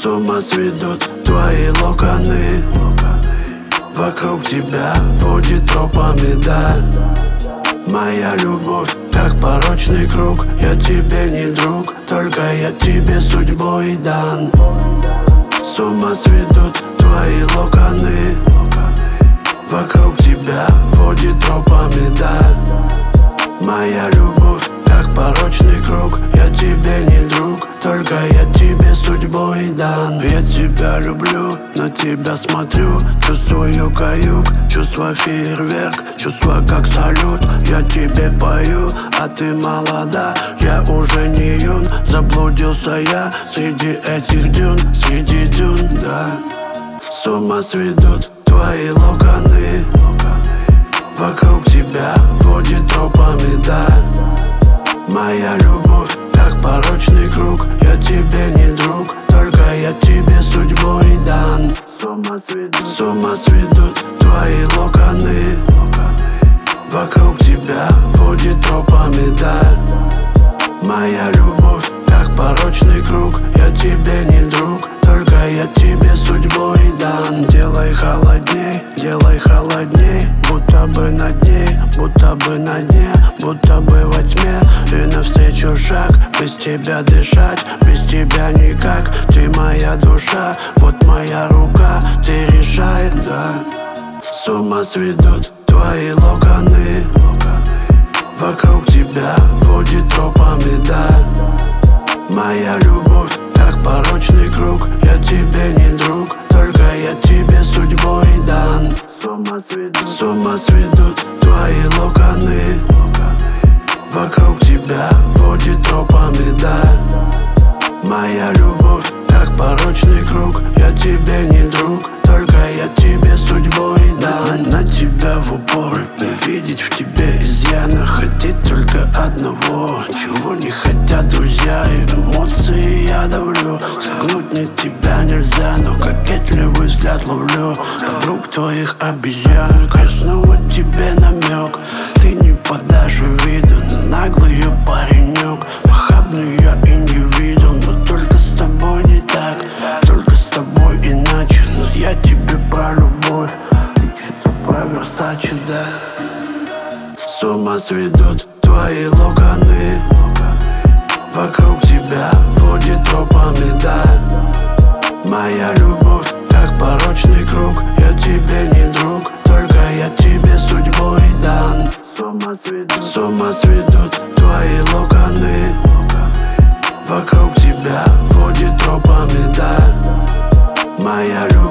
С ума сведут твои локоны. Вокруг тебя водит тропами, да. Моя любовь, как порочный круг. Я тебе не друг, только я тебе судьбой дан. С ума сведут твои локоны. Вокруг тебя водит тропами, да. Моя любовь, как порочный круг. Я тебе не друг, только я тебе судьбой дан. Я тебя люблю, на тебя смотрю, чувствую каюк, чувство фейерверк, чувство как салют. Я тебе пою, а ты молода, я уже не юн. Заблудился я среди этих дюн, среди дюн, да. С ума сведут твои локоны. Вокруг тебя водит тропами, да. Моя любовь, как порочный круг. Я тебе не друг, только я тебе судьбой дан. С ума сведут твои локоны. Вокруг тебя водит тропами, да. Моя любовь, как порочный круг. Я тебе не друг, только я тебе судьбой дан. Делай холодней, будто бы над ней, будто бы на дне, будто бы во тьме. И навстречу шаг, без тебя дышать, без тебя никак. Ты моя душа, вот моя рука, ты решай, да. С ума сведут твои локоны. Вокруг тебя водит тропами, да. Моя любовь, как порочный круг. Я тебе не друг, только я тебе судьбой дан. С ума сведут твои локоны. Вокруг тебя водит тропами, да. Моя любовь, как порочный круг. Я тебе не друг, только я тебе судьбой дан. На тебя в упор, видеть в тебе изъяна. Хотеть только одного, чего не хотят друзья. И эмоции я давлю, спугнуть мне тебя нельзя. Но кокетливый взгляд ловлю подруг твоих обезьян. Я снова тебе намек, ты не подашь виду. Наглый паренек, похабный я и не видел. Но только с тобой не так, только с тобой иначе. Но я тебе про любовь, ты что-то про Версаче, да. С ума сведут твои локоны. Вокруг тебя водит тропами, да. Моя любовь, как порочный круг. Я тебе не друг, только я тебе судьбой дан. С ума сведут твои локоны. Вокруг тебя водит тропами, да. Моя любовь.